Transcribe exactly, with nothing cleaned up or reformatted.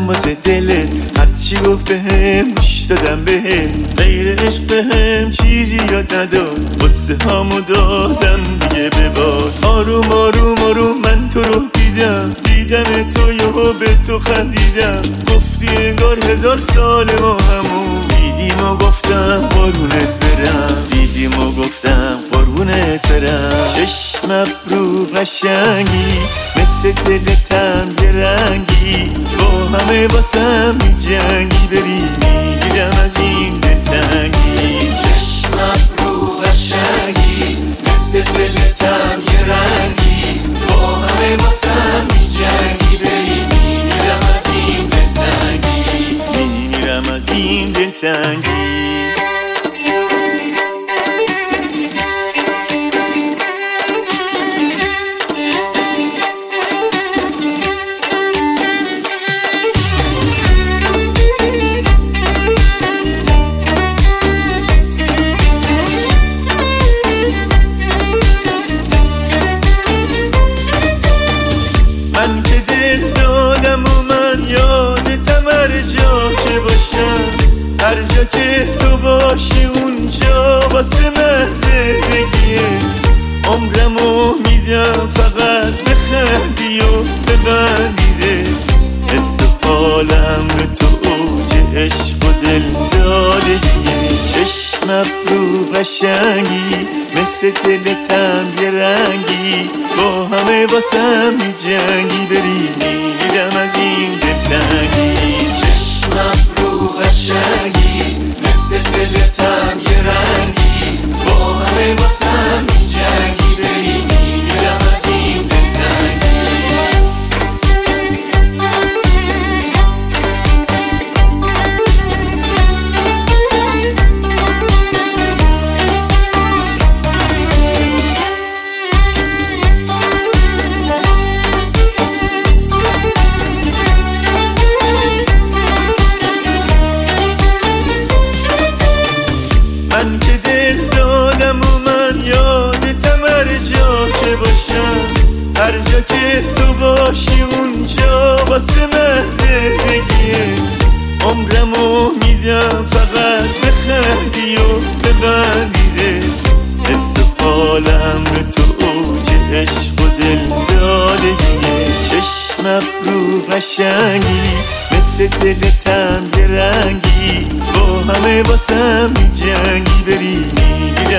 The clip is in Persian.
واسه دلت، هرچی گفت بهم گوش دادم بهم، غیر عشق بهم چیزی یاد نداد، قصه هامو دادم دیگه ببار. آروم آروم آروم من تو رو دیدم، دیدم تو یهو به تو خندیدم، گفتی انگار هزار سال ما همون دیدیم و گفتم قربونت برم، دیدیم و گفتم قربونت برم. چشم ابرو قشنگی مثل دلتم یه رنگی، با همه واسم میجنگی، بری میگیرم از این دلتنگی. چشم ابرو قشنگی مثل دلتم یه رنگی، با همه واسم میجنگی، بری میگیرم از این دلتنگی، میگیرم از این دلتنگی. من که دل دادم و من یادتم هر جا که باشم، هر جا که تو باشی اونجا واسه من زندگیه. عمرمو میدم فقط بخندی و ببندیده، حس حالم به تو اوج عشق و دل دادگیه. چشم ابرو قشنگی مثل دلتم یه رنگی، با همه واسم میجنگی، بری میگیرم از این دلتنگی. چشم ابرو قشنگی مثل دلتم یه رنگی، با همه واسم میجنگی، بری میگیرم از این دلتنگی. من که دل دادم و من یادتم هر جا که باشم، هر جا که تو باشی اونجا واسه من زندگیه. عمرمو میدم فقط بخندی و ببندیده، حس حالم به تو اوج عشق و دل دادگیه. چشم ابرو قشنگی مثل دلتم یه رنگی، با همه واسم میجنگی، بری میگیرم